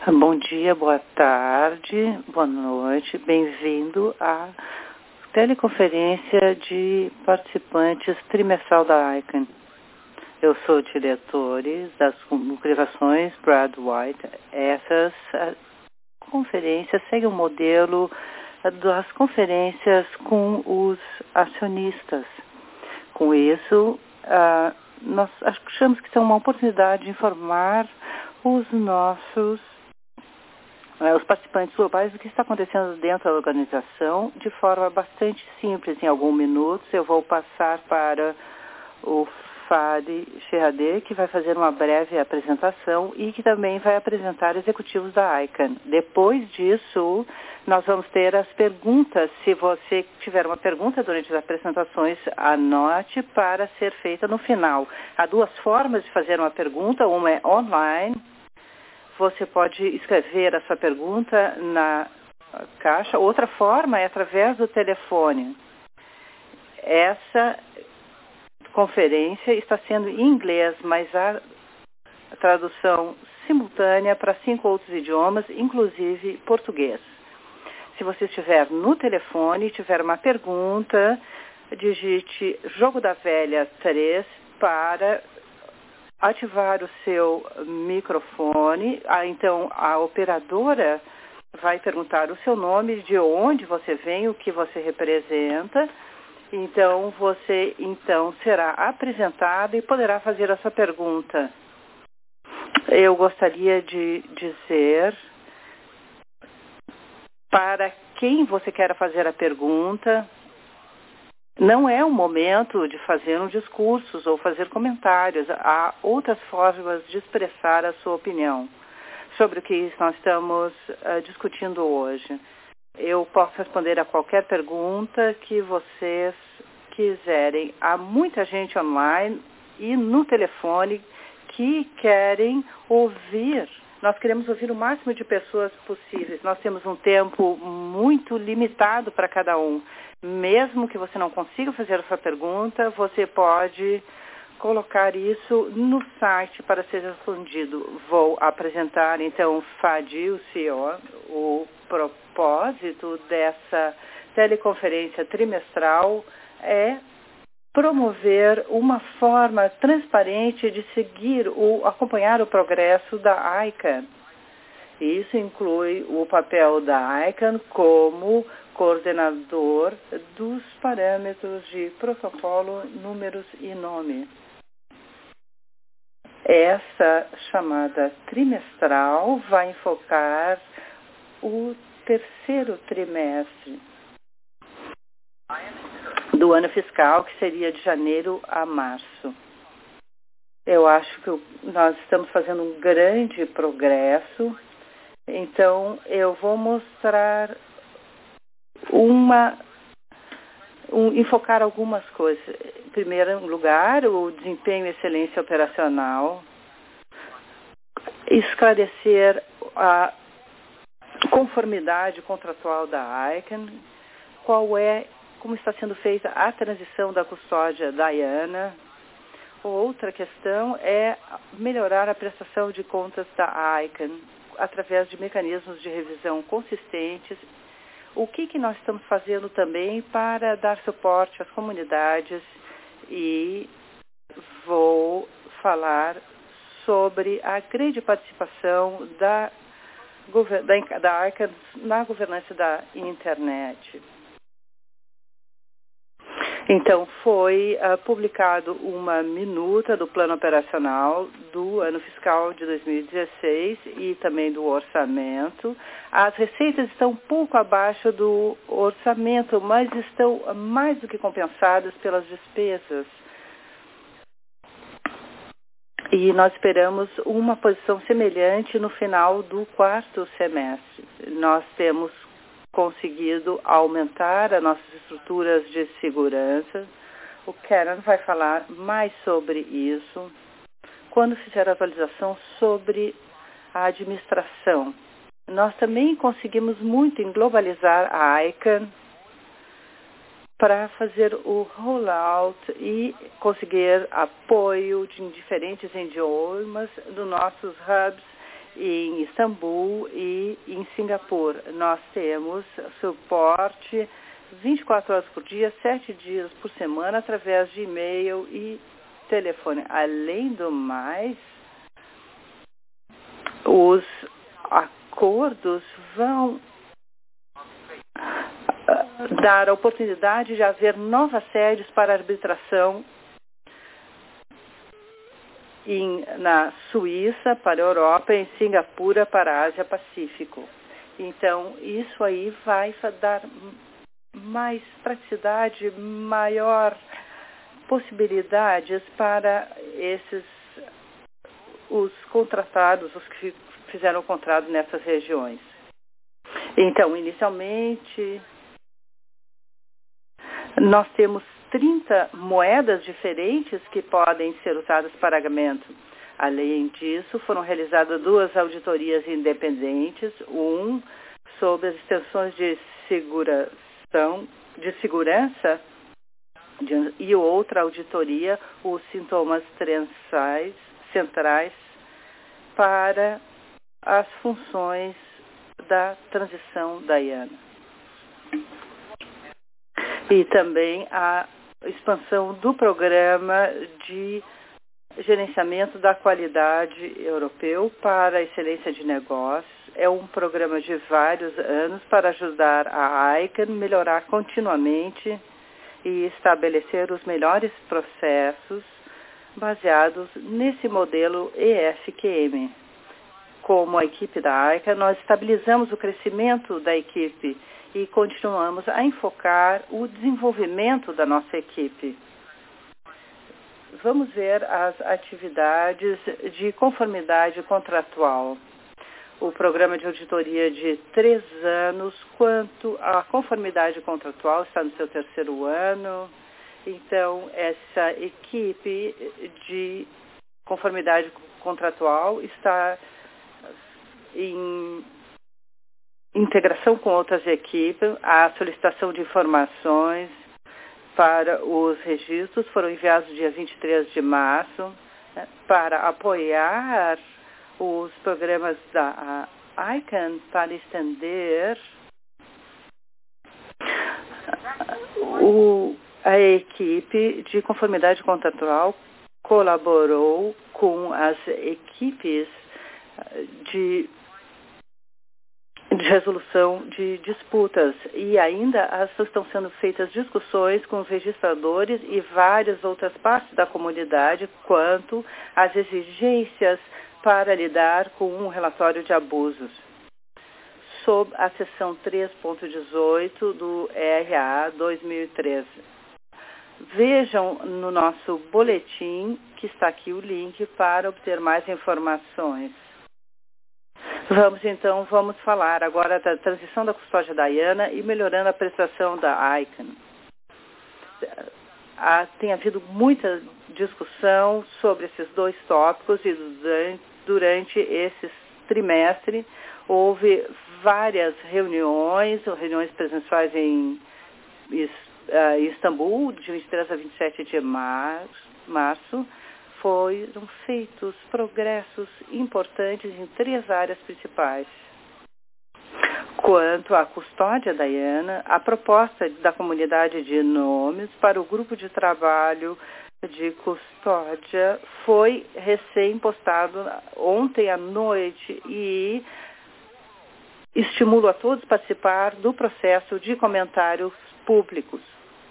Bom dia, boa tarde, boa noite. Bem-vindo à teleconferência de participantes trimestral da ICANN. Eu sou o diretor das comunicações, Brad White. Essas conferências seguem o modelo das conferências com os acionistas. Com isso, nós achamos que é uma oportunidade de informar os participantes globais do que está acontecendo dentro da organização de forma bastante simples. Em alguns minutos eu vou passar para o Fadi Shehadeh, que vai fazer uma breve apresentação e que também vai apresentar executivos da ICANN. Depois disso, nós vamos ter as perguntas. Se você tiver uma pergunta durante as apresentações, anote para ser feita no final. Há duas formas de fazer uma pergunta. Uma é online. Você pode escrever a sua pergunta na caixa. Outra forma é através do telefone. Essa conferência está sendo em inglês, mas há tradução simultânea para 5 outros idiomas, inclusive português. Se você estiver no telefone e tiver uma pergunta, digite Jogo da Velha 3 para ativar o seu microfone. Então, a operadora vai perguntar o seu nome, de onde você vem, o que você representa. Então, você será apresentado e poderá fazer a sua pergunta. Eu gostaria de dizer para quem você quer fazer a pergunta. Não é o momento de fazer discursos ou fazer comentários. Há outras formas de expressar a sua opinião sobre o que nós estamos discutindo hoje. Eu posso responder a qualquer pergunta que vocês quiserem. Há muita gente online e no telefone que querem ouvir. Nós queremos ouvir o máximo de pessoas possíveis. Nós temos um tempo muito limitado para cada um. Mesmo que você não consiga fazer a sua pergunta, você pode colocar isso no site para ser respondido. Vou apresentar, então, Fadi, o CEO. O propósito dessa teleconferência trimestral é promover uma forma transparente de acompanhar o progresso da ICANN. Isso inclui o papel da ICANN como coordenador dos parâmetros de protocolo, números e nome. Essa chamada trimestral vai enfocar o terceiro trimestre do ano fiscal, que seria de janeiro a março. Eu acho que nós estamos fazendo um grande progresso. Então, eu vou mostrar enfocar algumas coisas. Em primeiro lugar, o desempenho e excelência operacional. Esclarecer a conformidade contratual da ICANN. Como está sendo feita a transição da custódia da IANA. Outra questão é melhorar a prestação de contas da ICANN através de mecanismos de revisão consistentes. O que nós estamos fazendo também para dar suporte às comunidades, e vou falar sobre a grande participação da ICANN na governança da internet. Então, foi publicado uma minuta do plano operacional do ano fiscal de 2016 e também do orçamento. As receitas estão um pouco abaixo do orçamento, mas estão mais do que compensadas pelas despesas. E nós esperamos uma posição semelhante no final do quarto semestre. Nós temos conseguido aumentar as nossas estruturas de segurança. O Karen vai falar mais sobre isso quando fizer a atualização sobre a administração. Nós também conseguimos muito em globalizar a ICANN para fazer o rollout e conseguir apoio de diferentes idiomas dos nossos hubs em Istambul e em Singapura. Nós temos suporte 24 horas por dia, 7 dias por semana, através de e-mail e telefone. Além do mais, os acordos vão dar a oportunidade de haver novas sedes para arbitração na Suíça para a Europa, em Singapura para a Ásia-Pacífico. Então, isso aí vai dar mais praticidade, maior possibilidades para os contratados, os que fizeram o contrato nessas regiões. Então, inicialmente, nós temos 30 moedas diferentes que podem ser usadas para pagamento. Além disso, foram realizadas 2 auditorias independentes, sobre as extensões de segurança e outra auditoria, os sintomas centrais para as funções da transição da IANA. E também a expansão do programa de gerenciamento da qualidade europeu para a excelência de negócios. É um programa de vários anos para ajudar a ICANN a melhorar continuamente e estabelecer os melhores processos baseados nesse modelo EFQM. Como a equipe da ICANN, nós estabilizamos o crescimento da equipe e continuamos a enfocar o desenvolvimento da nossa equipe. Vamos ver as atividades de conformidade contratual. O programa de auditoria de 3 anos, quanto à conformidade contratual, está no seu 3º ano. Então, essa equipe de conformidade contratual está em integração com outras equipes. A solicitação de informações para os registros foram enviados dia 23 de março, para apoiar os programas da ICANN para estender a equipe de conformidade contratual colaborou com as equipes de resolução de disputas e ainda estão sendo feitas discussões com os registradores e várias outras partes da comunidade quanto às exigências para lidar com um relatório de abusos, sob a seção 3.18 do ERA 2013. Vejam no nosso boletim, que está aqui o link para obter mais informações. Vamos falar agora da transição da custódia da IANA e melhorando a prestação da ICANN. Tem havido muita discussão sobre esses 2 tópicos e durante esse trimestre houve várias reuniões presenciais em Istambul, de 23 a 27 de março. Foram feitos progressos importantes em 3 áreas principais. Quanto à custódia da IANA, a proposta da comunidade de nomes para o grupo de trabalho de custódia foi recém-postado ontem à noite e estimulo a todos a participar do processo de comentários públicos.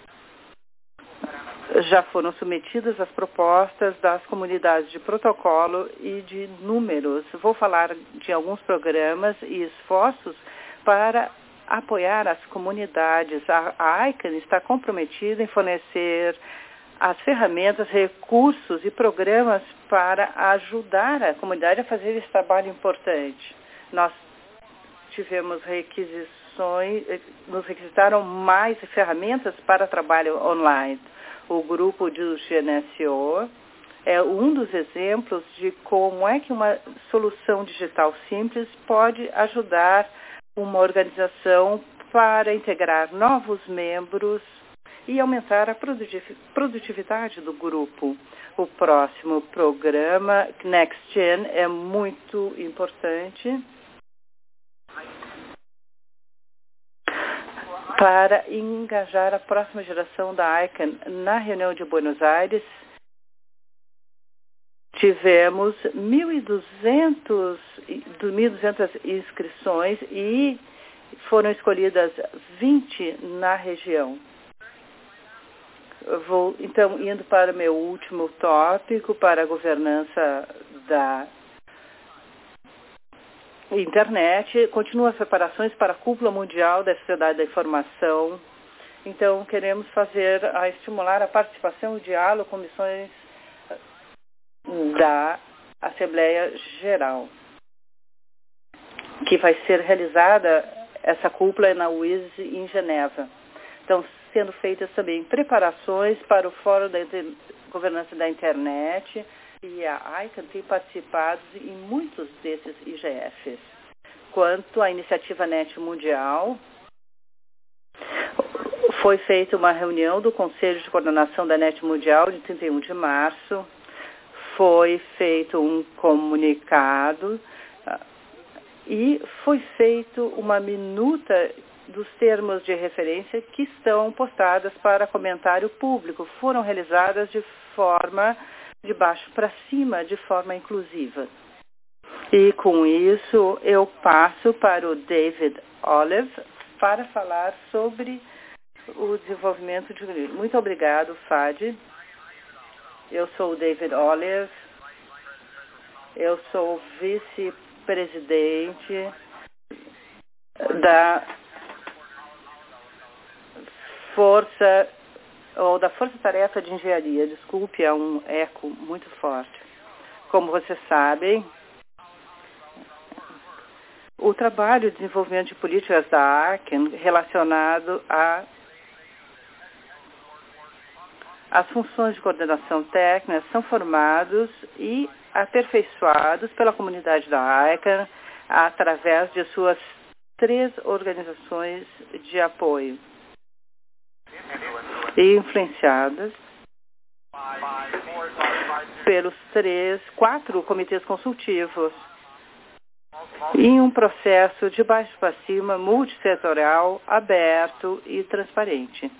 Já foram submetidas as propostas das comunidades de protocolo e de números. Vou falar de alguns programas e esforços para apoiar as comunidades. A ICANN está comprometida em fornecer as ferramentas, recursos e programas para ajudar a comunidade a fazer esse trabalho importante. Nós tivemos nos requisitaram mais ferramentas para trabalho online. O grupo do GNSO é um dos exemplos de como é que uma solução digital simples pode ajudar uma organização para integrar novos membros e aumentar a produtividade do grupo. O próximo programa, NextGen, é muito importante para engajar a próxima geração da ICANN. Na reunião de Buenos Aires, tivemos 1.200 inscrições e foram escolhidas 20 na região. Vou, então, indo para o meu último tópico, para a governança da internet. Continuam as preparações para a cúpula mundial da Sociedade da Informação. Então, queremos estimular a participação e o diálogo com missões da Assembleia Geral, que vai ser realizada, essa cúpula na UIS em Geneva. Então, sendo feitas também preparações para o Fórum da Governança da Internet, e a ICANN tem participado em muitos desses IGFs. Quanto à iniciativa NET Mundial, foi feita uma reunião do Conselho de Coordenação da NET Mundial de 31 de março, foi feito um comunicado e foi feito uma minuta dos termos de referência que estão postadas para comentário público. Foram realizadas de forma de baixo para cima, de forma inclusiva. E com isso eu passo para o David Olive para falar sobre o desenvolvimento de... Muito obrigado, Fadi. Eu sou o David Olive, eu sou vice-presidente da Força Tarefa de Engenharia. Desculpe, é um eco muito forte. Como vocês sabem, o trabalho de desenvolvimento de políticas da ICANN relacionado às funções de coordenação técnica são formados e aperfeiçoados pela comunidade da ICANN através de suas 3 organizações de apoio e influenciadas pelos 4 comitês consultivos em um processo de baixo para cima, multissetorial, aberto e transparente.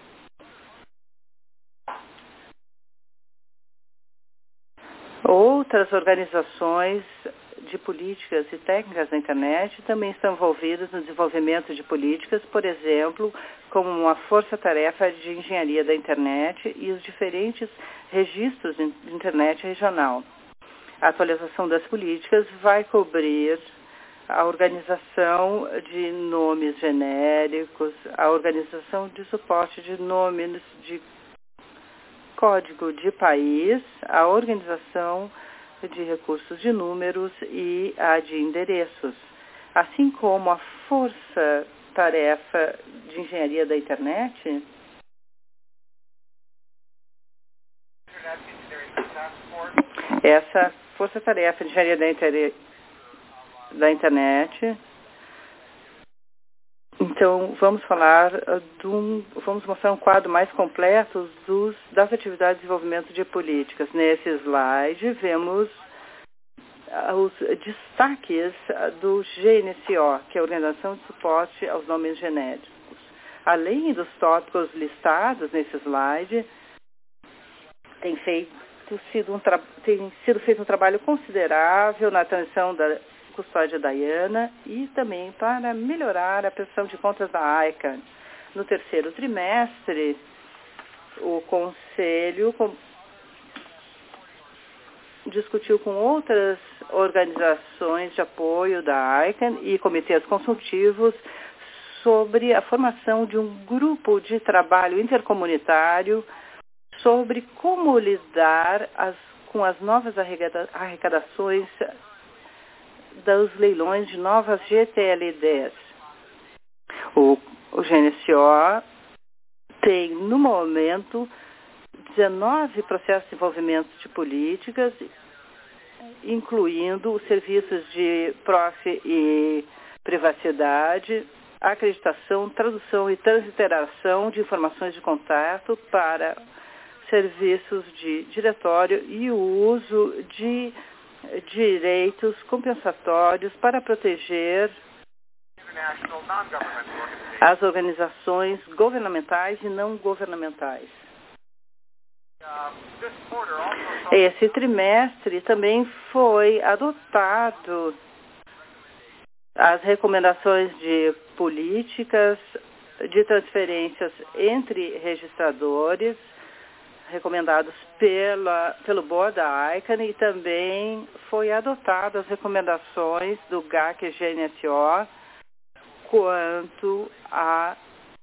Outras organizações de políticas e técnicas da internet também estão envolvidas no desenvolvimento de políticas, por exemplo, como uma força-tarefa de engenharia da internet e os diferentes registros de internet regional. A atualização das políticas vai cobrir a organização de nomes genéricos, a organização de suporte de nomes de código de país, a organização de recursos de números e a de endereços, assim como a força-tarefa de engenharia da internet. Essa força-tarefa de engenharia da internet. Então, vamos mostrar um quadro mais completo das atividades de desenvolvimento de políticas. Nesse slide, vemos os destaques do GNSO, que é a Organização de Suporte aos Nomes Genéricos. Além dos tópicos listados nesse slide, tem sido feito um trabalho considerável na transição da custódia da IANA e também para melhorar a prestação de contas da ICANN. No terceiro trimestre, o Conselho discutiu com outras organizações de apoio da ICANN e comitês consultivos sobre a formação de um grupo de trabalho intercomunitário sobre como lidar com as novas arrecadações dos leilões de novas GTLDs. O GNSO tem, no momento, 19 processos de desenvolvimento de políticas, incluindo os serviços de proxy e privacidade, acreditação, tradução e transliteração de informações de contato para serviços de diretório e o uso de direitos compensatórios para proteger as organizações governamentais e não governamentais. Esse trimestre também foi adotado as recomendações de políticas de transferências entre registradores, recomendados pelo Board da ICANN, e também foi adotado as recomendações do GAC e GNSO quanto à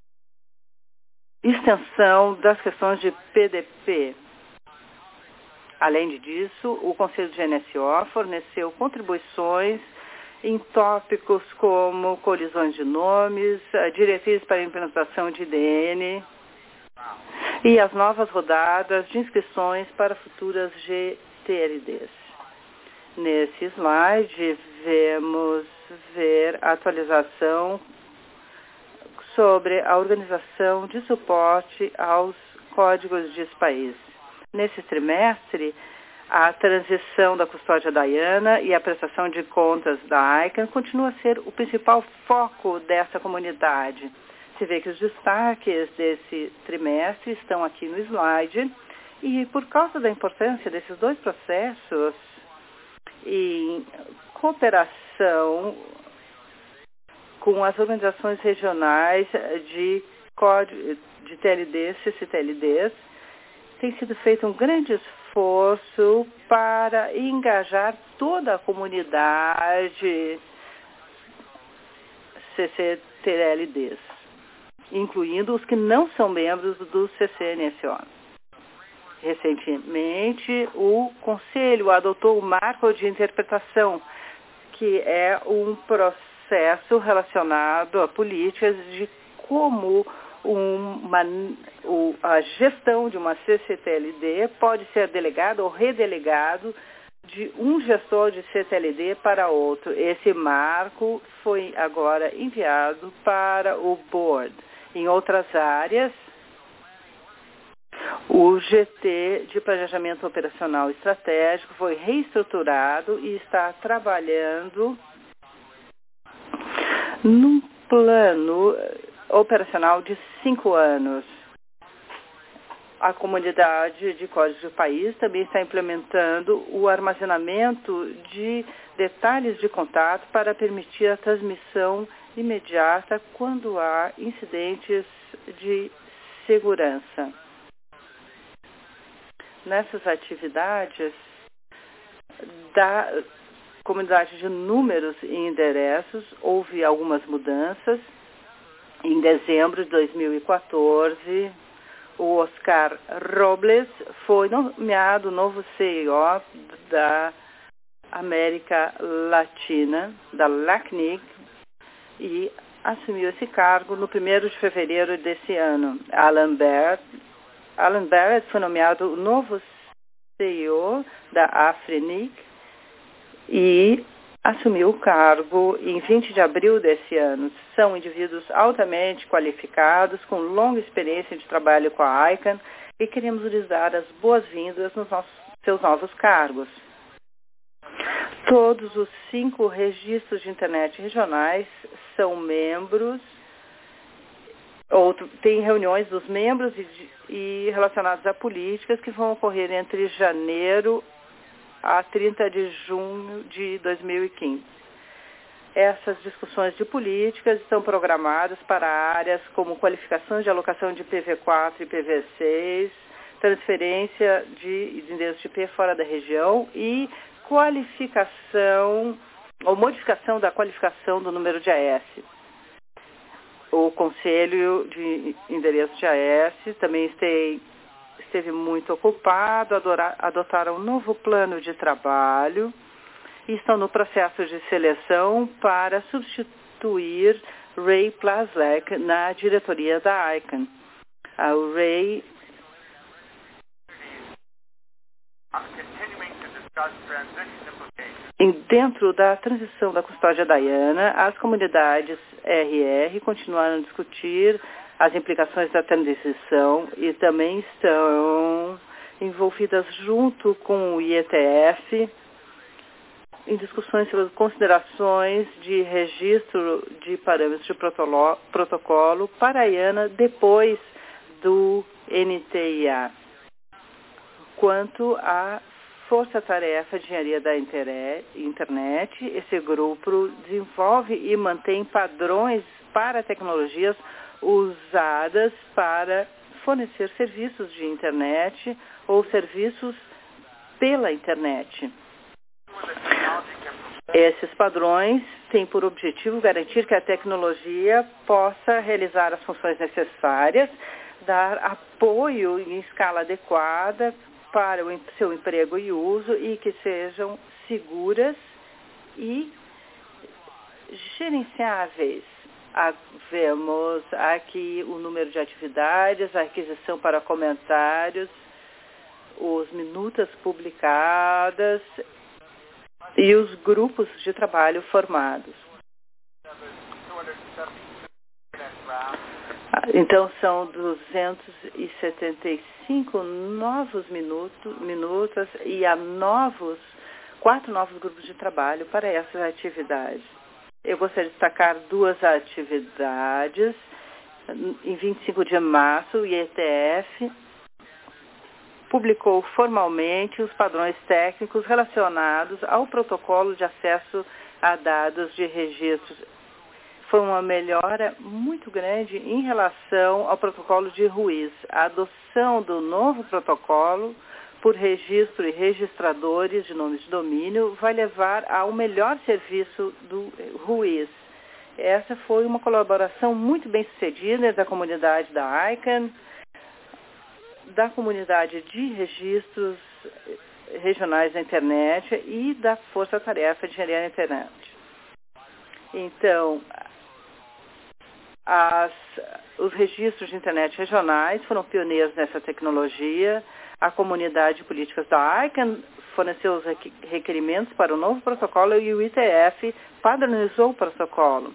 extensão das questões de PDP. Além disso, o Conselho de GNSO forneceu contribuições em tópicos como colisões de nomes, diretrizes para a implementação de IDN e as novas rodadas de inscrições para futuras GTLDs. Nesse slide, vamos ver a atualização sobre a organização de suporte aos códigos de país. Nesse trimestre, a transição da custódia da IANA e a prestação de contas da ICANN continua a ser o principal foco dessa comunidade. Se vê que os destaques desse trimestre estão aqui no slide, e por causa da importância desses dois processos em cooperação com as organizações regionais de TLDs, CCTLDs, tem sido feito um grande esforço para engajar toda a comunidade CCTLDs, incluindo os que não são membros do CCNSO. Recentemente, o Conselho adotou o marco de interpretação, que é um processo relacionado a políticas de como a gestão de uma CCTLD pode ser delegada ou redelegado de um gestor de CTLD para outro. Esse marco foi agora enviado para o Board. Em outras áreas, o GT de Planejamento Operacional Estratégico foi reestruturado e está trabalhando num plano operacional de 5 anos. A comunidade de códigos de país também está implementando o armazenamento de detalhes de contato para permitir a transmissão imediata quando há incidentes de segurança. Nessas atividades da comunidade de números e endereços, houve algumas mudanças. Em dezembro de 2014, o Oscar Robles foi nomeado novo CEO da América Latina, da LACNIC, e assumiu esse cargo no 1º de fevereiro desse ano. Alan Barrett foi nomeado novo CEO da Afrinic e assumiu o cargo em 20 de abril desse ano. São indivíduos altamente qualificados, com longa experiência de trabalho com a ICANN, e queremos lhes dar as boas-vindas nos seus novos cargos. Todos os 5 registros de internet regionais são membros, ou tem reuniões dos membros e relacionados a políticas que vão ocorrer entre janeiro a 30 de junho de 2015. Essas discussões de políticas estão programadas para áreas como qualificações de alocação de IPv4 e IPv6, transferência de endereço de IP fora da região e qualificação ou modificação da qualificação do número de AS. O Conselho de Endereços de AS também esteve muito ocupado, adotaram um novo plano de trabalho e estão no processo de seleção para substituir Ray Plaszak na diretoria da ICANN. O Ray Dentro da transição da custódia Diana, as comunidades RR continuaram a discutir as implicações da transição e também estão envolvidas junto com o IETF em discussões sobre considerações de registro de parâmetros de protocolo para a IANA depois do NTIA. Quanto à Força-Tarefa de Engenharia da Internet, esse grupo desenvolve e mantém padrões para tecnologias usadas para fornecer serviços de internet ou serviços pela internet. Esses padrões têm por objetivo garantir que a tecnologia possa realizar as funções necessárias, dar apoio em escala adequada para o seu emprego e uso e que sejam seguras e gerenciáveis. Vemos aqui o número de atividades, a aquisição para comentários, os minutas publicadas e os grupos de trabalho formados. Então, são 275 novos minutas e há 4 novos grupos de trabalho para essas atividades. Eu gostaria de destacar 2 atividades. Em 25 de março, o IETF publicou formalmente os padrões técnicos relacionados ao protocolo de acesso a dados de registros. Foi uma melhora muito grande em relação ao protocolo de Ruiz. A adoção do novo protocolo por registro e registradores de nomes de domínio vai levar ao melhor serviço do Ruiz. Essa foi uma colaboração muito bem sucedida da comunidade da ICANN, da comunidade de registros regionais da internet e da Força-Tarefa de Engenharia da Internet. Então, os registros de internet regionais foram pioneiros nessa tecnologia. A comunidade de políticas da ICANN forneceu os requerimentos para o novo protocolo e o IETF padronizou o protocolo.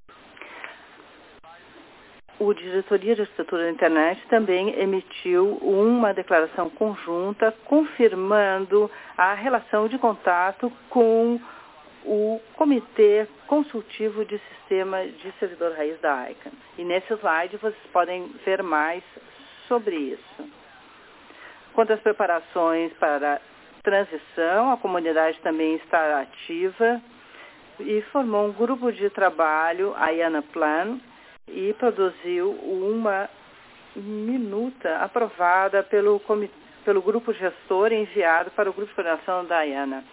O Diretoria de Arquitetura da Internet também emitiu uma declaração conjunta confirmando a relação de contato com o Comitê Consultivo de Sistema de Servidor Raiz da ICANN. E nesse slide vocês podem ver mais sobre isso. Quanto às preparações para a transição, a comunidade também está ativa e formou um grupo de trabalho, a IANA Plan, e produziu uma minuta aprovada pelo grupo gestor e enviado para o grupo de coordenação da IANA.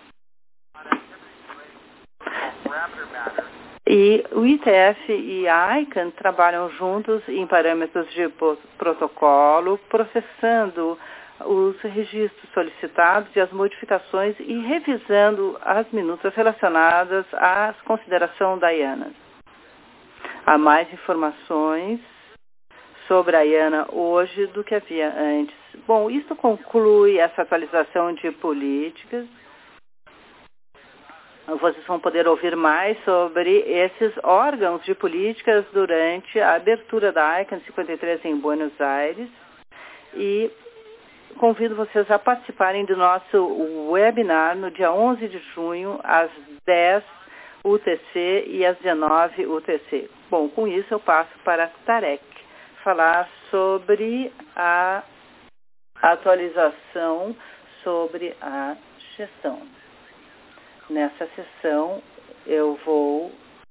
E o IETF e a ICANN trabalham juntos em parâmetros de protocolo, processando os registros solicitados e as modificações e revisando as minutas relacionadas à consideração da IANA. Há mais informações sobre a IANA hoje do que havia antes. Bom, isso conclui essa atualização de políticas. Vocês vão poder ouvir mais sobre esses órgãos de políticas durante a abertura da ICANN 53 em Buenos Aires. E convido vocês a participarem do nosso webinar no dia 11 de junho, às 10 UTC e às 19 UTC. Bom, com isso eu passo para Tarek falar sobre a atualização sobre a gestão. Nessa sessão eu vou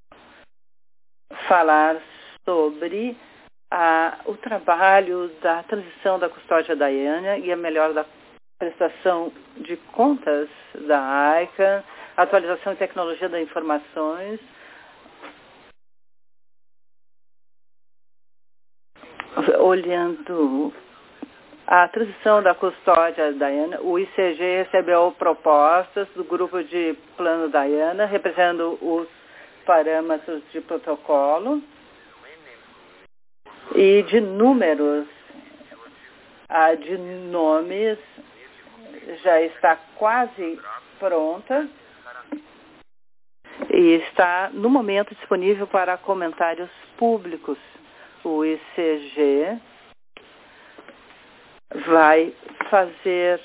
falar sobre o trabalho da transição da custódia da IANA e a melhora da prestação de contas da ICANN, atualização e tecnologia das informações, olhando a transição da custódia da IANA. O ICG recebeu propostas do grupo de plano da IANA, representando os parâmetros de protocolo e de números, a de nomes já está quase pronta. e está, no momento, disponível para comentários públicos. O ICG vai fazer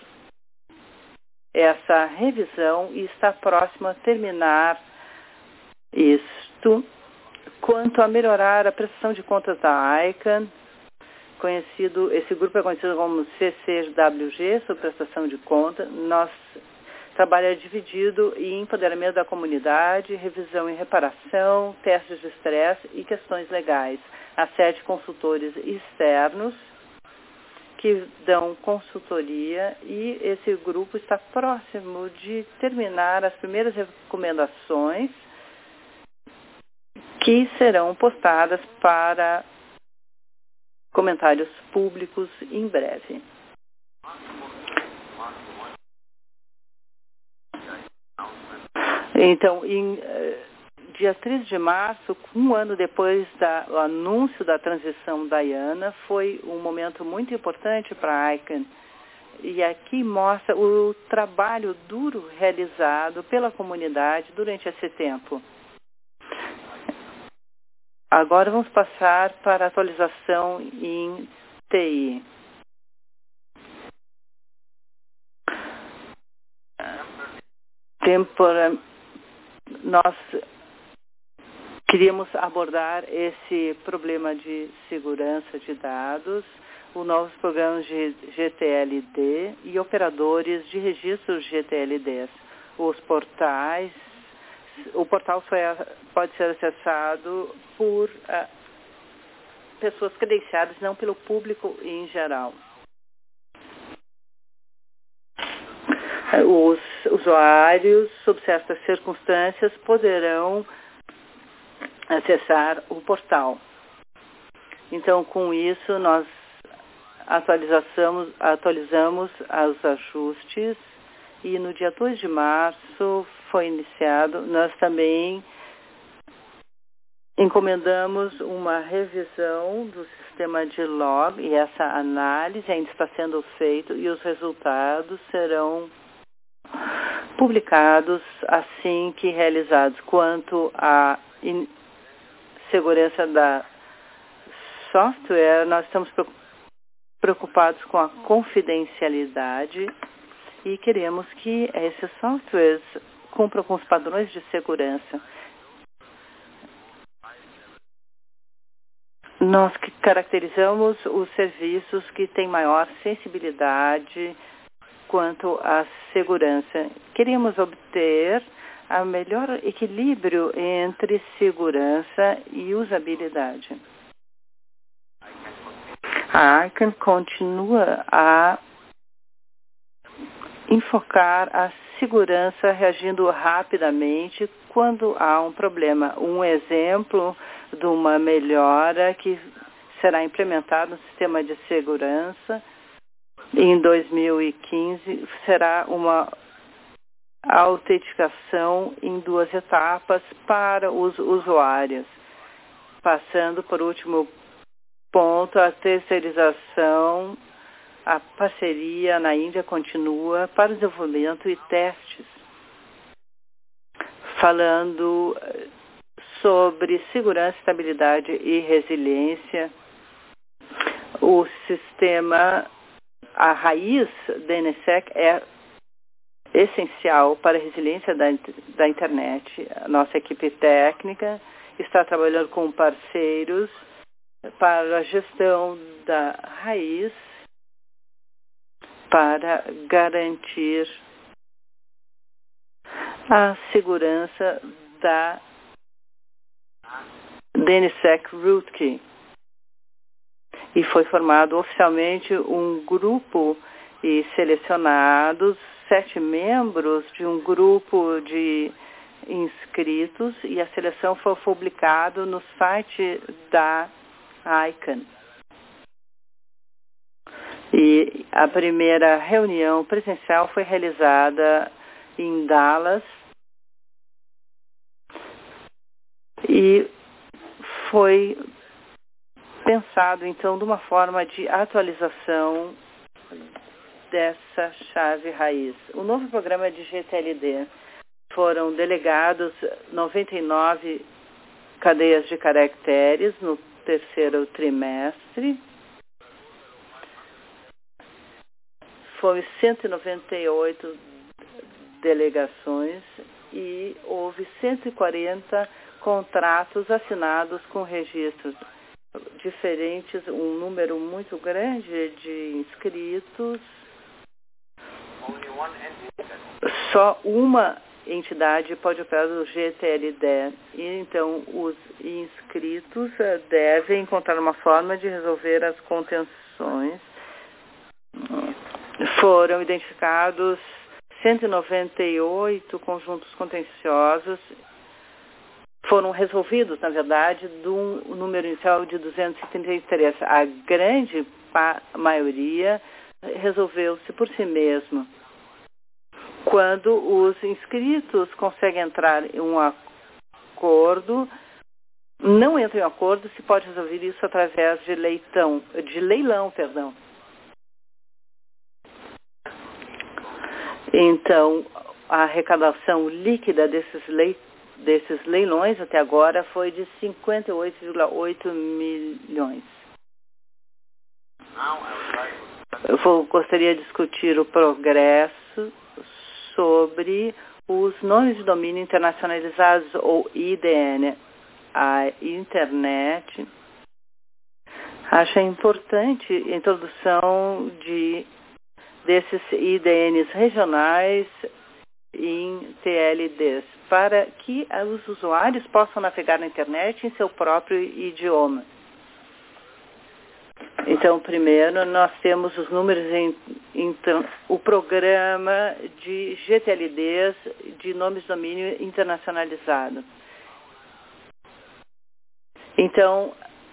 essa revisão e está próximo a terminar isto. Quanto a melhorar a prestação de contas da ICANN, esse grupo é conhecido como CCWG, sobre prestação de contas. Nosso trabalho é dividido em empoderamento da comunidade, revisão e reparação, testes de estresse e questões legais. Há 7 consultores externos que dão consultoria e esse grupo está próximo de terminar as primeiras recomendações que serão postadas para comentários públicos em breve. Então, dia 13 de março, um ano depois do anúncio da transição da IANA, foi um momento muito importante para a ICANN. E aqui mostra o trabalho duro realizado pela comunidade durante esse tempo. Agora vamos passar para a atualização em TI. Nós queríamos abordar esse problema de segurança de dados, os novos programas de GTLD e operadores de registros GTLDs. Os portais, o portal pode ser acessado por pessoas credenciadas, não pelo público em geral. Os usuários, sob certas circunstâncias, poderão acessar o portal. Então, com isso, nós atualizamos os ajustes e no dia 2 de março foi iniciado. Nós também encomendamos uma revisão do sistema de log e essa análise ainda está sendo feita e os resultados serão publicados assim que realizados. Quanto à segurança da software, nós estamos preocupados com a confidencialidade e queremos que esses softwares cumpram com os padrões de segurança. Nós caracterizamos os serviços que têm maior sensibilidade quanto à segurança. Queríamos obter o melhor equilíbrio entre segurança e usabilidade. A ICANN continua a enfocar a segurança reagindo rapidamente quando há um problema. Um exemplo de uma melhora que será implementada no sistema de segurança em 2015 será uma autenticação em 2 etapas para os usuários, passando por último ponto a terceirização. A parceria na Índia continua para desenvolvimento e testes. Falando sobre segurança, estabilidade e resiliência, o sistema, a raiz DNSSEC é essencial para a resiliência da internet. A nossa equipe técnica está trabalhando com parceiros para a gestão da raiz para garantir a segurança da DNSSEC Rootkey. E foi formado oficialmente um grupo e selecionados 7 membros de um grupo de inscritos e a seleção foi publicada no site da ICANN. E a primeira reunião presencial foi realizada em Dallas e foi pensado, então, de uma forma de atualização dessa chave raiz. O novo programa de GTLD foram delegados 99 cadeias de caracteres no terceiro trimestre. Foram 198 delegações e houve 140 contratos assinados com registros diferentes, um número muito grande de inscritos. Só uma entidade pode operar do GTLD. E então os inscritos devem encontrar uma forma de resolver as contenções. Foram identificados 198 conjuntos contenciosos. Foram resolvidos, na verdade, de um número inicial de 233. A grande maioria resolveu-se por si mesmo. Quando os inscritos conseguem entrar em um acordo, não entram em acordo, se pode resolver isso através de leilão. Então, a arrecadação líquida desses leilões até agora foi de 58,8 milhões. Gostaria de discutir o progresso sobre os nomes de domínio internacionalizados, ou IDN. A internet acha importante a introdução desses IDNs regionais em TLDs, para que os usuários possam navegar na internet em seu próprio idioma. Então, primeiro, nós temos os números o programa de GTLDs, de nomes de domínio internacionalizado. Então,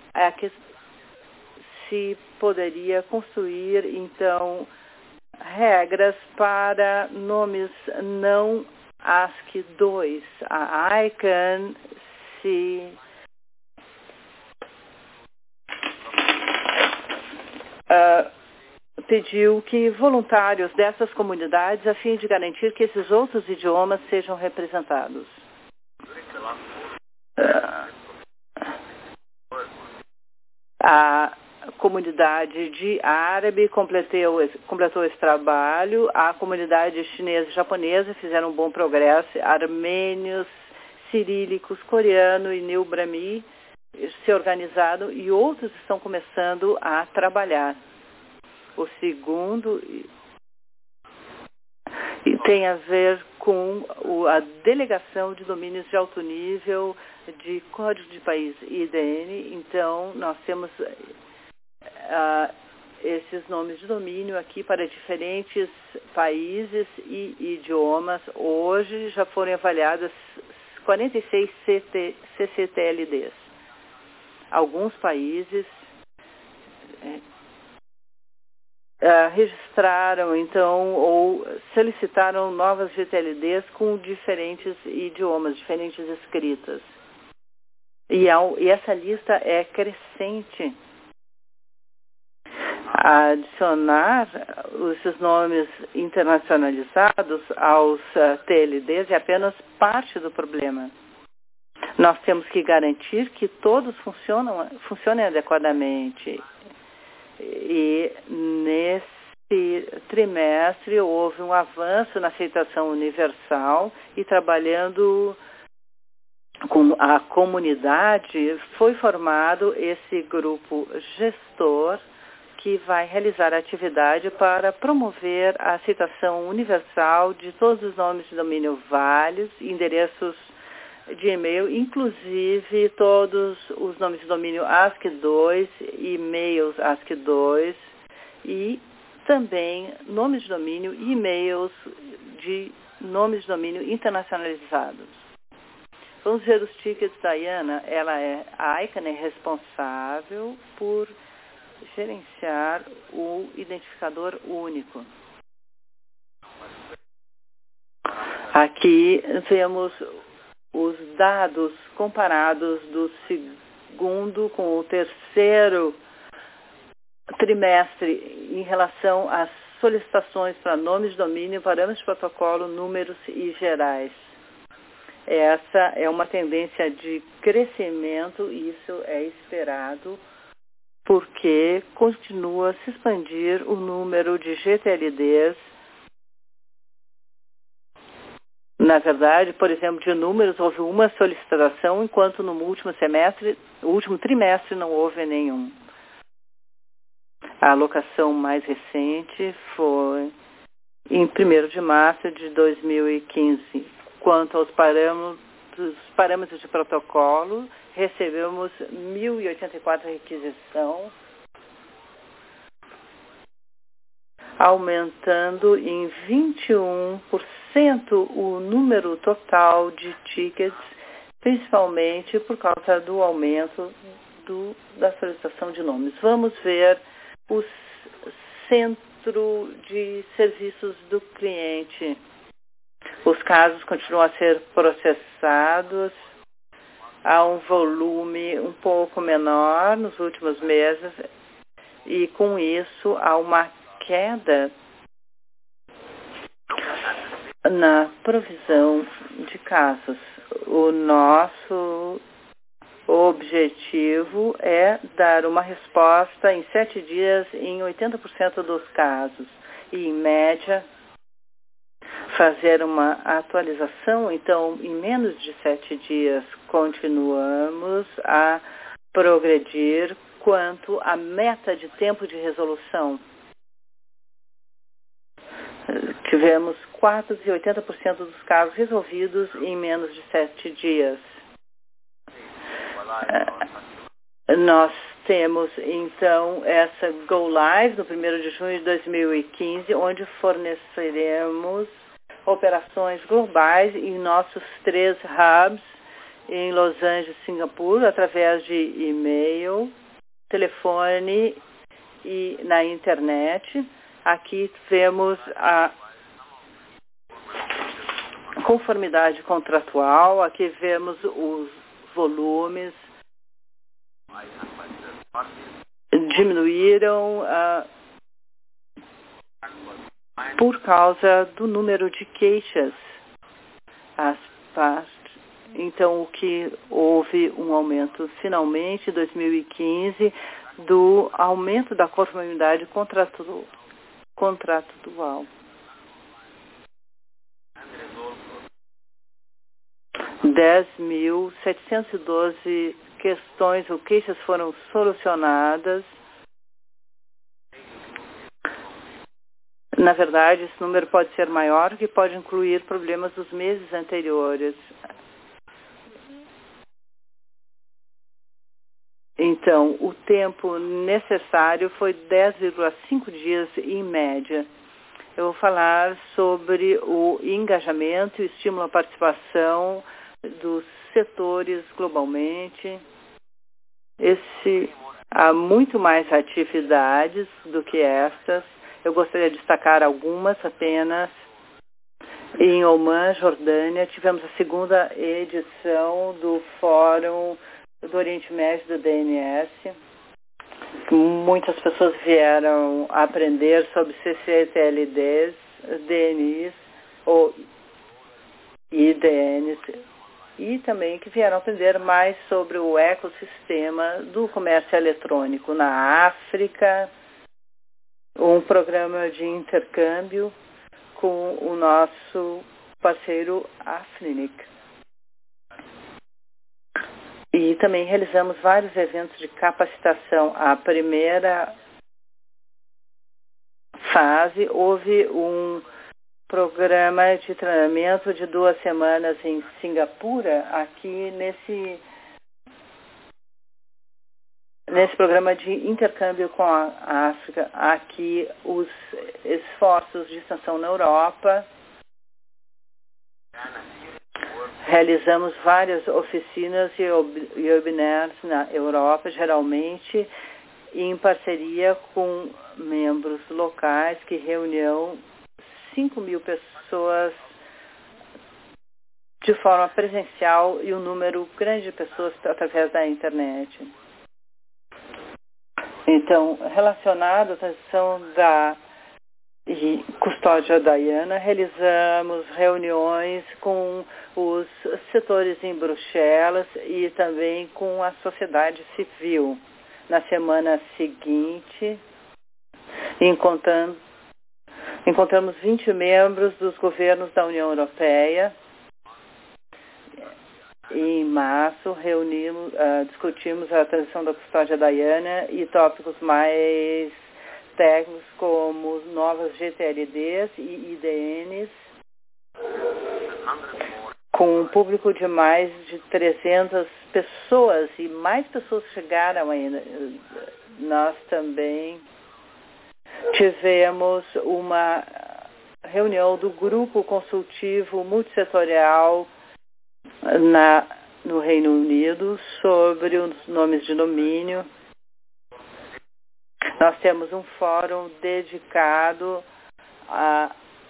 se poderia construir, então, regras para nomes não ASCII2. A ICANN pediu que voluntários dessas comunidades, a fim de garantir que esses outros idiomas sejam representados. A comunidade de árabe completou esse trabalho, a comunidade chinesa e japonesa fizeram um bom progresso, armênios, cirílicos, coreano e neo-brahmi se organizaram e outros estão começando a trabalhar. O segundo tem a ver com a delegação de domínios de alto nível de código de país IDN. Então, nós temos esses nomes de domínio aqui para diferentes países e idiomas. Hoje já foram avaliadas 46 CCTLDs. Alguns países registraram, então, ou solicitaram novas GTLDs com diferentes idiomas, diferentes escritas. E essa lista é crescente. Adicionar esses nomes internacionalizados aos TLDs é apenas parte do problema. Nós temos que garantir que todos funcionem adequadamente. E nesse trimestre houve um avanço na aceitação universal e trabalhando com a comunidade foi formado esse grupo gestor que vai realizar a atividade para promover a aceitação universal de todos os nomes de domínio válidos, endereços de e-mail, inclusive todos os nomes de domínio ASCII2, e-mails ASCII2 e também nomes de domínio e e-mails de nomes de domínio internacionalizados. Vamos ver os tickets da IANA. A ICANN é responsável por gerenciar o identificador único. Aqui vemos os dados comparados do segundo com o terceiro trimestre em relação às solicitações para nomes de domínio, parâmetros de protocolo, números e gerais. essa é uma tendência de crescimento, e isso é esperado porque continua a se expandir o número de GTLDs. Na verdade, por exemplo, de números, houve uma solicitação, enquanto no último trimestre não houve nenhum. A alocação mais recente foi em 1º de março de 2015. Quanto aos parâmetros de protocolo, recebemos 1.084 requisições, aumentando em 21% o número total de tickets, principalmente por causa do aumento da solicitação de nomes. Vamos ver o centro de serviços do cliente. Os casos continuam a ser processados. Há um volume um pouco menor nos últimos meses e, com isso, há uma queda na provisão de casos. O nosso objetivo é dar uma resposta em 7 dias em 80% dos casos e, em média, fazer uma atualização. Então, em menos de 7 dias, continuamos a progredir quanto à meta de tempo de resolução. Tivemos 80% dos casos resolvidos em menos de 7 dias. Nós temos, então, essa Go Live no 1º de junho de 2015, onde forneceremos operações globais em nossos 3 hubs, em Los Angeles, Singapura, através de e-mail, telefone e na internet. Aqui vemos a conformidade contratual, aqui vemos os volumes, diminuíram por causa do número de queixas. Então, o que houve um aumento, finalmente, em 2015, do aumento da conformidade contratual. 10.712 questões ou queixas foram solucionadas. Na verdade, esse número pode ser maior, que pode incluir problemas dos meses anteriores. Então, o tempo necessário foi 10,5 dias em média. Eu vou falar sobre o engajamento e estímulo à participação dos setores globalmente. Há muito mais atividades do que estas. Eu gostaria de destacar algumas apenas. Em Oman, Jordânia, tivemos a 2ª edição do Fórum do Oriente Médio do DNS. Muitas pessoas vieram aprender sobre CCTLDs, DNIs ou IDNs, e também que vieram aprender mais sobre o ecossistema do comércio eletrônico na África, um programa de intercâmbio com o nosso parceiro Afnic. E também realizamos vários eventos de capacitação. A primeira fase, houve um programa de treinamento de 2 semanas em Singapura, aqui nesse programa de intercâmbio com a África. Aqui os esforços de extensão na Europa. Realizamos várias oficinas e webinars na Europa, geralmente em parceria com membros locais, que reuniam 5.000 pessoas de forma presencial e um número grande de pessoas através da internet. Então, relacionado à transição da e Custódia Diana, realizamos reuniões com os setores em Bruxelas e também com a sociedade civil. Na semana seguinte, encontramos 20 membros dos governos da União Europeia. Em março, discutimos a transição da Custódia Diana e tópicos mais técnicos como novas GTLDs e IDNs, com um público de mais de 300 pessoas, e mais pessoas chegaram ainda. Nós também tivemos uma reunião do grupo consultivo multissetorial no Reino Unido sobre os nomes de domínio. Nós temos um fórum dedicado a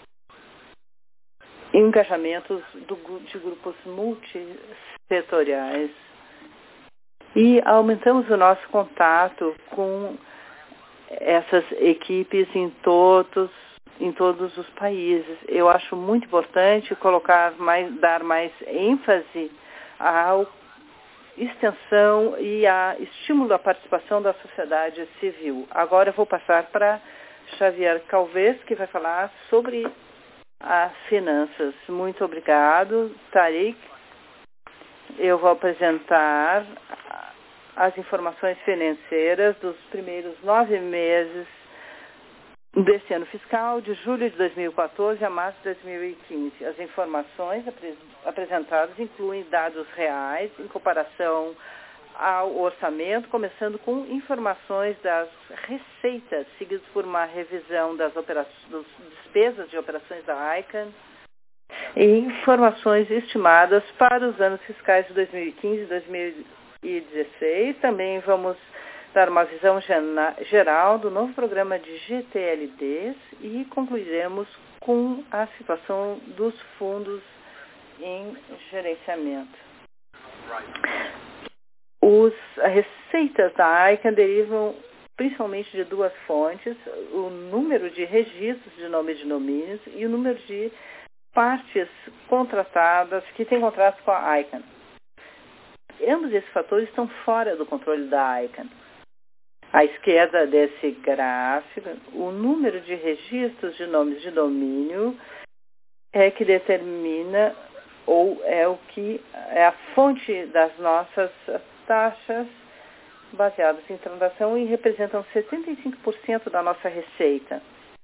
engajamentos de grupos multissetoriais. E aumentamos o nosso contato com essas equipes em todos os países. Eu acho muito importante dar mais ênfase à extensão e a estímulo à participação da sociedade civil. Agora eu vou passar para Xavier Calvez, que vai falar sobre as finanças. Muito obrigado, Tariq. Eu vou apresentar as informações financeiras dos primeiros 9 meses deste ano fiscal, de julho de 2014 a março de 2015. As informações apresentadas incluem dados reais em comparação ao orçamento, começando com informações das receitas, seguidos por uma revisão das despesas de operações da ICANN e informações estimadas para os anos fiscais de 2015 e 2016. Também vamos dar uma visão geral do novo programa de GTLDs e concluiremos com a situação dos fundos em gerenciamento. As receitas da ICANN derivam principalmente de 2 fontes: o número de registros de nomes de domínios e o número de partes contratadas que têm contratos com a ICANN. Ambos esses fatores estão fora do controle da ICANN. À esquerda desse gráfico, o número de registros de nomes de domínio é que determina, ou é o que é a fonte das nossas taxas baseadas em transação, e representam 75% da nossa receita.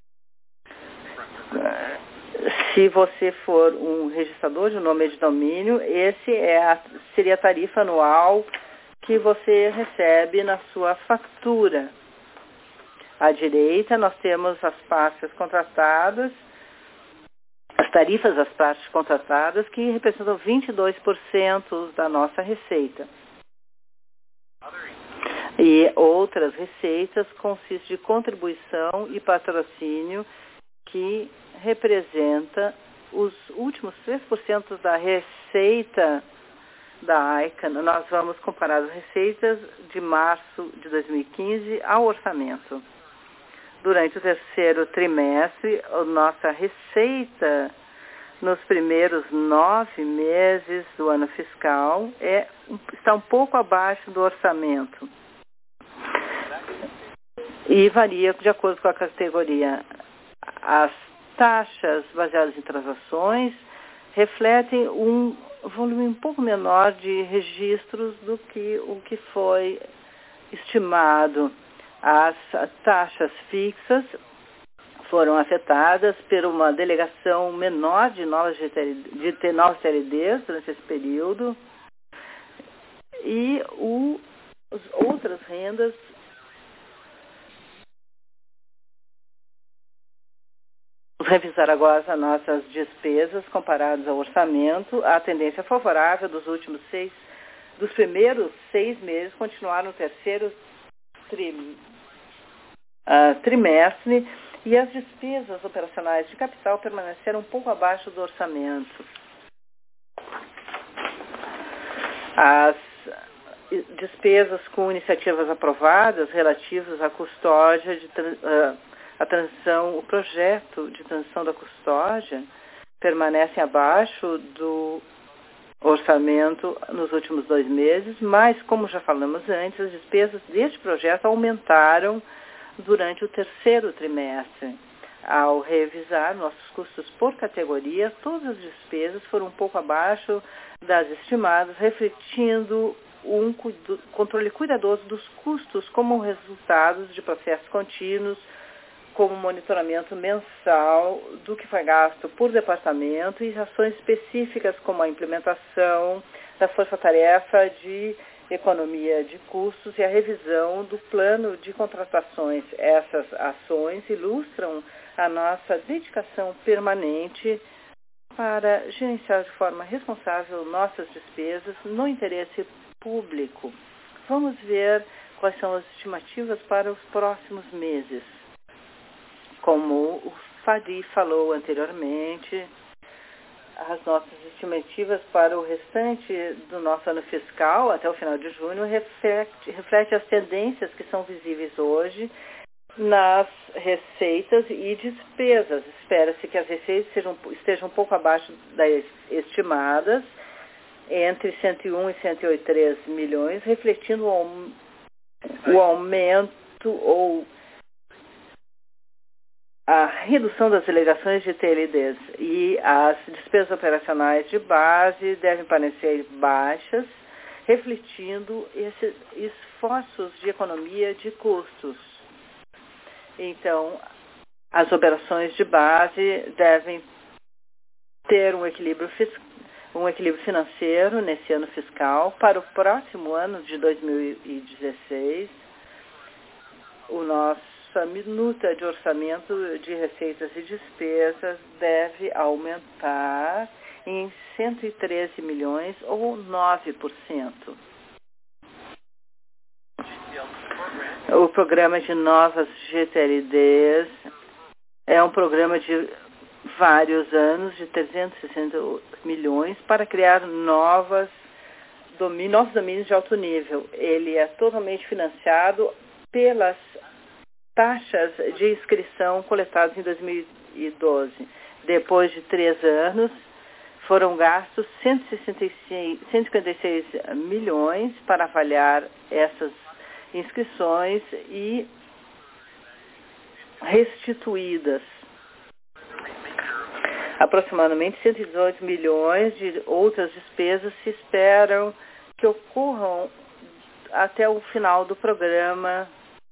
Se você for um registrador de nome de domínio, seria a tarifa anual que você recebe na sua fatura. À direita, nós temos as partes contratadas, as tarifas das partes contratadas, que representam 22% da nossa receita. E outras receitas consistem de contribuição e patrocínio, que representa os últimos 3% da receita da ICANN. Nós vamos comparar as receitas de março de 2015 ao orçamento. Durante o terceiro trimestre, a nossa receita nos primeiros 9 meses do ano fiscal está um pouco abaixo do orçamento e varia de acordo com a categoria. As taxas baseadas em transações refletem um volume um pouco menor de registros do que o que foi estimado. As taxas fixas foram afetadas por uma delegação menor de novas TLDs durante esse período, e as outras rendas revisar agora as nossas despesas comparadas ao orçamento. A tendência favorável dos primeiros 6 meses continuar no terceiro trimestre, e as despesas operacionais de capital permaneceram um pouco abaixo do orçamento. As despesas com iniciativas aprovadas relativas à custódia o projeto de transição da custódia permanecem abaixo do orçamento nos últimos 2 meses, mas, como já falamos antes, as despesas deste projeto aumentaram durante o 3º trimestre. Ao revisar nossos custos por categoria, todas as despesas foram um pouco abaixo das estimadas, refletindo um controle cuidadoso dos custos como resultado de processos contínuos, como monitoramento mensal do que foi gasto por departamento e ações específicas como a implementação da força-tarefa de economia de custos e a revisão do plano de contratações. Essas ações ilustram a nossa dedicação permanente para gerenciar de forma responsável nossas despesas no interesse público. Vamos ver quais são as estimativas para os próximos meses. Como o Fadi falou anteriormente, as nossas estimativas para o restante do nosso ano fiscal, até o final de junho, reflete as tendências que são visíveis hoje nas receitas e despesas. Espera-se que as receitas estejam um pouco abaixo das estimadas, entre 101 e 103 milhões, refletindo o aumento ou a redução das delegações de TLDs e as despesas operacionais de base devem parecer baixas, refletindo esses esforços de economia de custos. Então, as operações de base devem ter um equilíbrio financeiro nesse ano fiscal. Para o próximo ano de 2016, nossa minuta de orçamento de receitas e despesas deve aumentar em 113 milhões ou 9%. O programa de novas GTLDs é um programa de vários anos, de 360 milhões, para criar novos domínios de alto nível. Ele é totalmente financiado pelas taxas de inscrição coletadas em 2012. Depois de 3 anos, foram gastos 156 milhões para avaliar essas inscrições e restituídas. Aproximadamente 118 milhões de outras despesas se esperam que ocorram até o final do programa.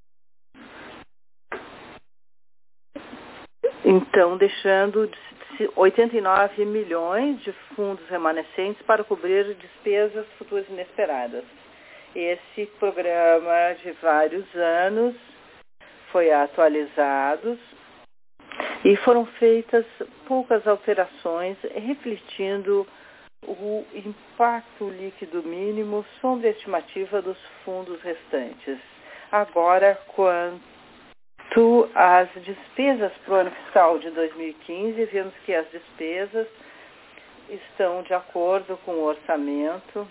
Então, deixando 89 milhões de fundos remanescentes para cobrir despesas futuras inesperadas. Esse programa de vários anos foi atualizado e foram feitas poucas alterações, refletindo o impacto líquido mínimo sobre a estimativa dos fundos restantes. Agora, quanto às despesas para o ano fiscal de 2015, vemos que as despesas estão de acordo com o orçamento.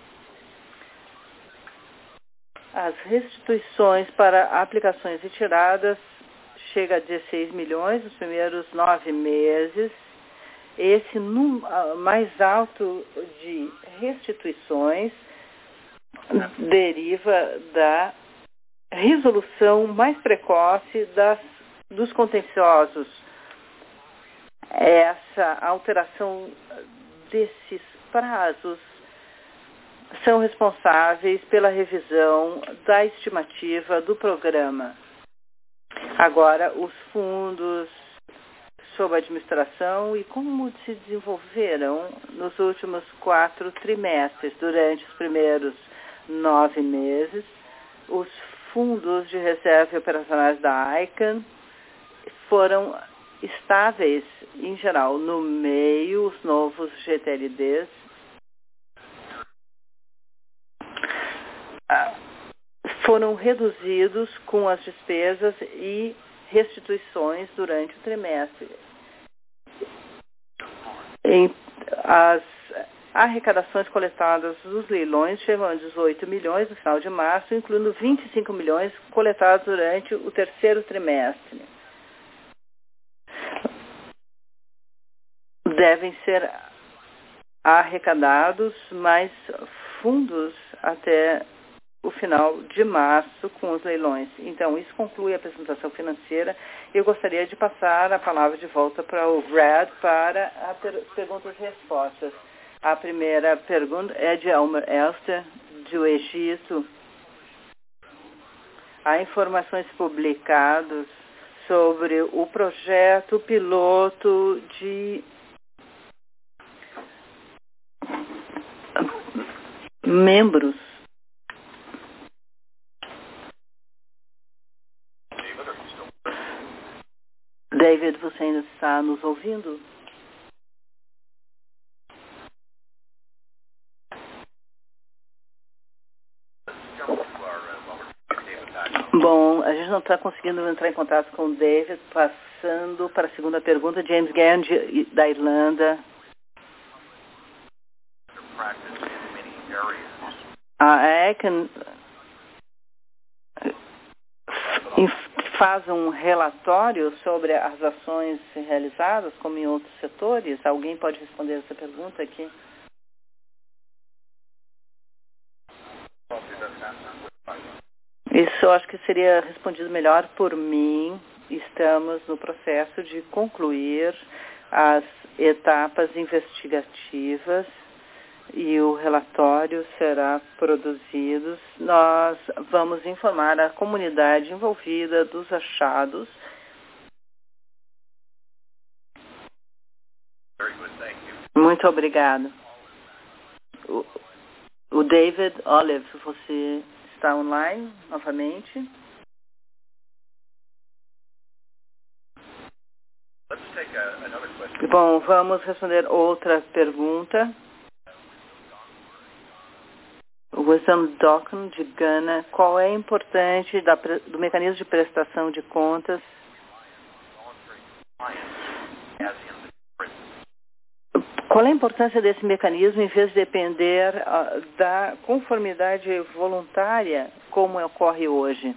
As restituições para aplicações retiradas chega a 16 milhões nos primeiros 9 meses. Esse número mais alto de restituições deriva da resolução mais precoce dos contenciosos. Essa alteração desses prazos são responsáveis pela revisão da estimativa do programa. Agora, os fundos sob administração e como se desenvolveram nos últimos 4 trimestres. Durante os primeiros 9 meses, os fundos de reserva operacionais da ICANN foram estáveis, em geral. No meio, os novos GTLDs foram reduzidos com as despesas e restituições durante o trimestre. As arrecadações coletadas dos leilões chegam a 18 milhões no final de março, incluindo 25 milhões coletados durante o 3º trimestre. devem ser arrecadados mais fundos até o final de março com os leilões. Então, isso conclui a apresentação financeira. Eu gostaria de passar a palavra de volta para o Brad para as perguntas e respostas. A primeira pergunta é de Elmer Elster, do Egito. Há informações publicadas sobre o projeto piloto de membros. David, você ainda está nos ouvindo? Bom, a gente não está conseguindo entrar em contato com o David, passando para a segunda pergunta. James Gann, da Irlanda. A ECN faz um relatório sobre as ações realizadas, como em outros setores? Alguém pode responder essa pergunta aqui? Isso eu acho que seria respondido melhor por mim. Estamos no processo de concluir as etapas investigativas e o relatório será produzido. Nós vamos informar a comunidade envolvida dos achados. Muito obrigado. O David Olive, você está online novamente? Bom, vamos responder outra pergunta. Wisdom Docon, de Gana, qual é a importância do mecanismo de prestação de contas Qual é a importância desse mecanismo em vez de depender da conformidade voluntária como ocorre hoje?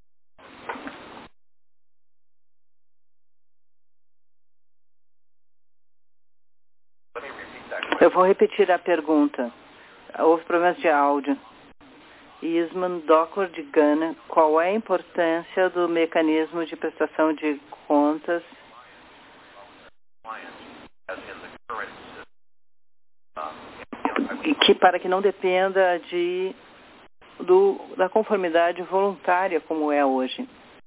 Eu vou repetir a pergunta. Houve problemas de áudio. Isman Docor de Gana, qual é a importância do mecanismo de prestação de contas para que não dependa da conformidade voluntária como é hoje?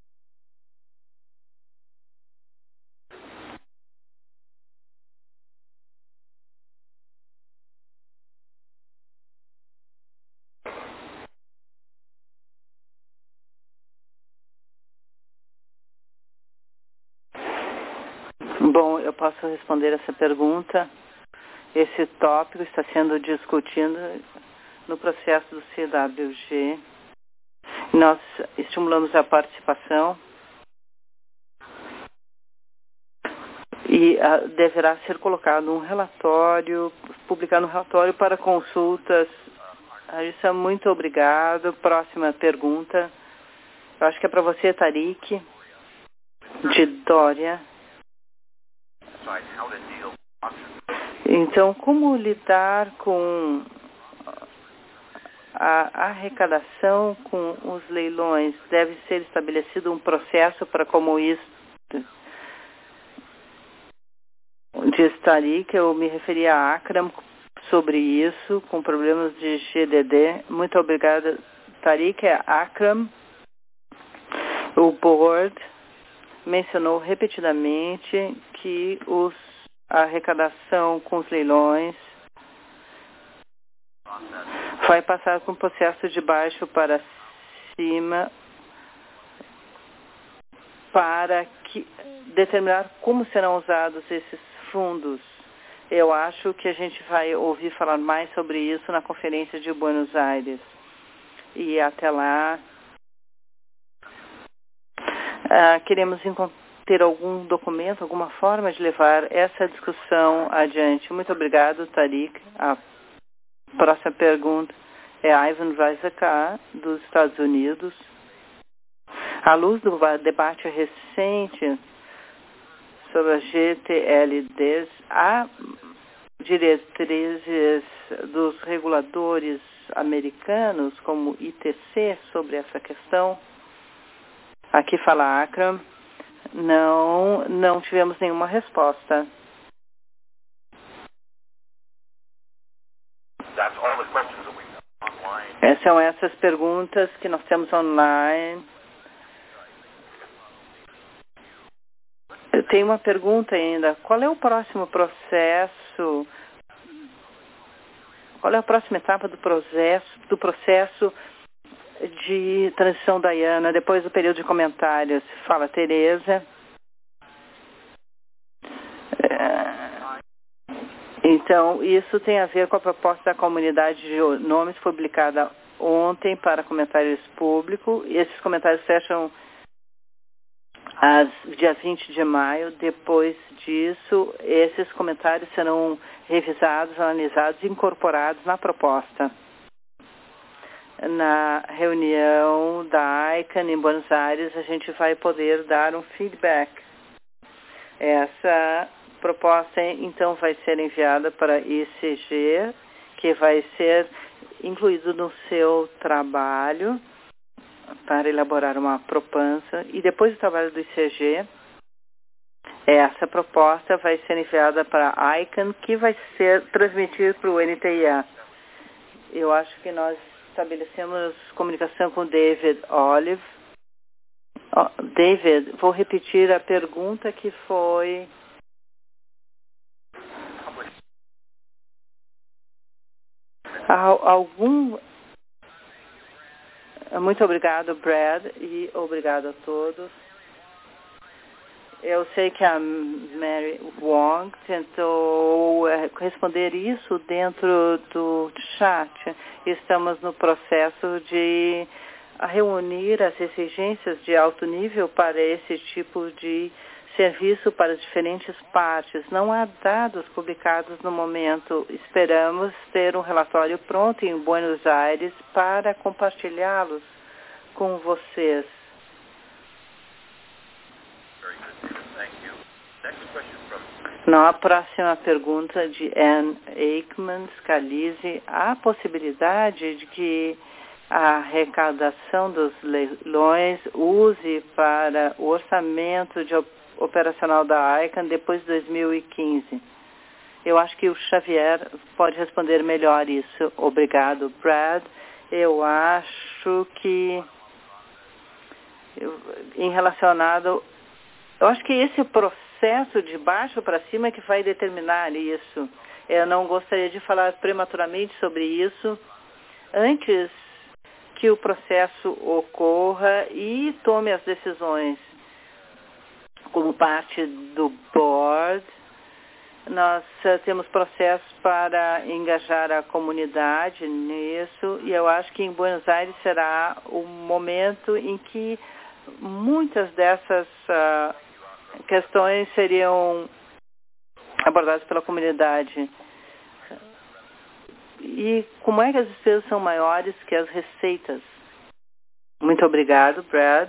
Bom, eu posso responder essa pergunta. Esse tópico está sendo discutido no processo do CWG. Nós estimulamos a participação e deverá ser colocado um relatório, publicado um relatório para consultas. Arissa, muito obrigado. Próxima pergunta. Eu acho que é para você, Tariq, de Dória. Então, como lidar com a arrecadação com os leilões? Deve ser estabelecido um processo para como isso diz Tariq, eu me referi a Akram sobre isso, com problemas de GDD. Muito obrigada, Tariq. Akram, o board mencionou repetidamente que a arrecadação com os leilões vai passar com o processo de baixo para cima para determinar como serão usados esses fundos. Eu acho que a gente vai ouvir falar mais sobre isso na conferência de Buenos Aires. E até lá, queremos ter algum documento, alguma forma de levar essa discussão adiante. Muito obrigado, Tariq. A próxima pergunta é Ivan Vaisakar, dos Estados Unidos. À luz do debate recente sobre as GTLDs, há diretrizes dos reguladores americanos, como ITC, sobre essa questão. Aqui fala Akram. Não tivemos nenhuma resposta. São essas perguntas que nós temos online. Eu tenho uma pergunta ainda. Qual é o próximo processo? Qual é a próxima etapa do processo de transição da IANA, depois do período de comentários? Fala, Tereza. Então, isso tem a ver com a proposta da comunidade de nomes publicada ontem para comentários públicos. Esses comentários fecham dia 20 de maio. Depois disso, esses comentários serão revisados, analisados e incorporados na proposta. Na reunião da ICANN em Buenos Aires, a gente vai poder dar um feedback. Essa proposta, então, vai ser enviada para a ICG, que vai ser incluído no seu trabalho para elaborar uma proposta. E depois do trabalho do ICG, essa proposta vai ser enviada para a ICANN, que vai ser transmitida para o NTIA. Eu acho que nós estabelecemos comunicação com David Olive. David, vou repetir a pergunta que foi... Muito obrigado, Brad, e obrigado a todos. Eu sei que a Mary Wong tentou responder isso dentro do chat. Estamos no processo de reunir as exigências de alto nível para esse tipo de serviço para as diferentes partes. Não há dados publicados no momento. Esperamos ter um relatório pronto em Buenos Aires para compartilhá-los com vocês. Na próxima pergunta de Anne Aikman Scalise, há possibilidade de que a arrecadação dos leilões use para o orçamento operacional da ICANN depois de 2015? Eu acho que o Xavier pode responder melhor isso. Obrigado, Brad. Eu acho que eu acho que esse processo de baixo para cima é que vai determinar isso. Eu não gostaria de falar prematuramente sobre isso antes que o processo ocorra e tome as decisões. Como parte do board, nós temos processos para engajar a comunidade nisso, e eu acho que em Buenos Aires será o momento em que muitas dessas questões seriam abordadas pela comunidade. E como é que as despesas são maiores que as receitas? Muito obrigado, Brad.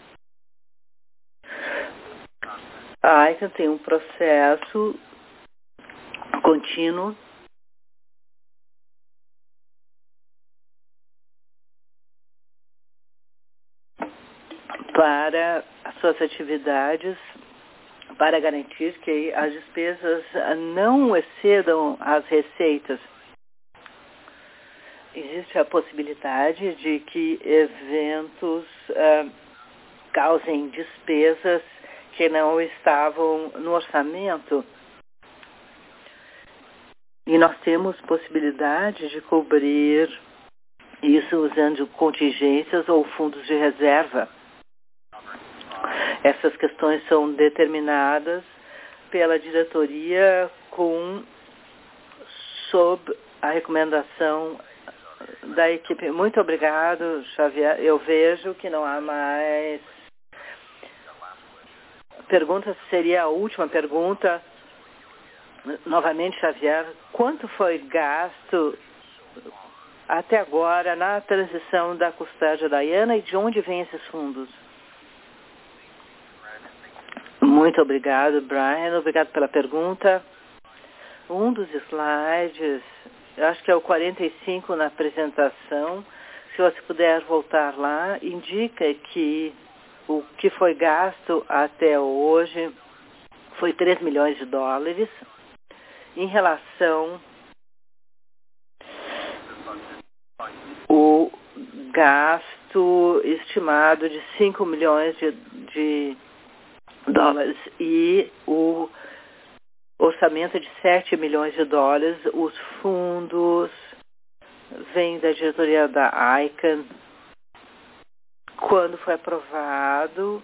A ICANN tem um processo contínuo para as suas atividades, para garantir que as despesas não excedam as receitas. Existe a possibilidade de que eventos causem despesas que não estavam no orçamento. E nós temos possibilidade de cobrir isso usando contingências ou fundos de reserva. Essas questões são determinadas pela diretoria sob a recomendação da equipe. Muito obrigado, Xavier. Eu vejo que não há mais perguntas. Seria a última pergunta. Novamente, Xavier, quanto foi gasto até agora na transição da custódia da IANA e de onde vêm esses fundos? Muito obrigado, Brian. Obrigado pela pergunta. Um dos slides, eu acho que é o 45 na apresentação, se você puder voltar lá, indica que o que foi gasto até hoje foi 3 milhões de dólares em relação ao gasto estimado de 5 milhões de dólares e o orçamento de 7 milhões de dólares. Os fundos vêm da diretoria da ICANN. Quando foi aprovado,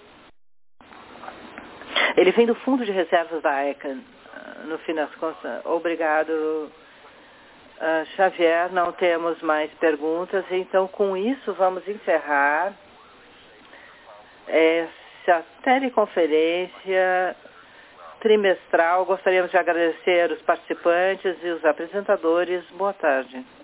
ele vem do fundo de reservas da ICANN. No fim das contas, obrigado, Xavier. Não temos mais perguntas, então com isso vamos encerrar essa teleconferência trimestral. Gostaríamos de agradecer os participantes e os apresentadores. Boa tarde.